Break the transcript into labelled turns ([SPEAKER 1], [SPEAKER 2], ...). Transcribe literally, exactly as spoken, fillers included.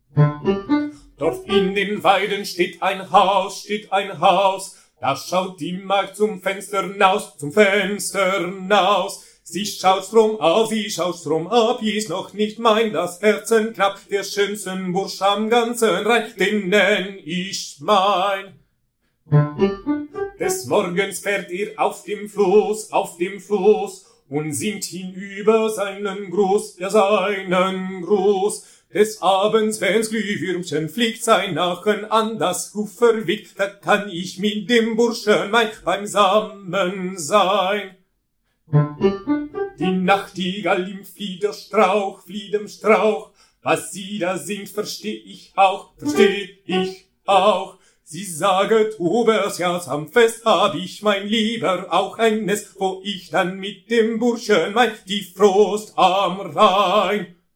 [SPEAKER 1] Dort in den Weiden steht ein Haus, steht ein Haus, da schaut die Magd zum Fenster naus, zum Fenster naus. Sie schaut strom auf, sie schaut strom ab, ist noch nicht mein das Herzen knapp, der schönsten Bursch am ganzen Rhein, den nenn ich mein. Des Morgens fährt er auf dem Floß, auf dem Floß, und singt hinüber seinen Gruß, ja seinen Gruß. Des Abends, wenn's Glühwürmchen fliegt, sein Nachen an das Ufer wiegt, da kann ich mit dem Burschen mein beisammen sein. Die Nachtigall im Fliederstrauch, Fliederstrauch, was sie da singt, versteh ich auch, versteh ich auch. Sie saget, obers Jahr am Fest hab ich mein Lieber auch ein Nest, wo ich dann mit dem Burschen mein die Frost am Rhein.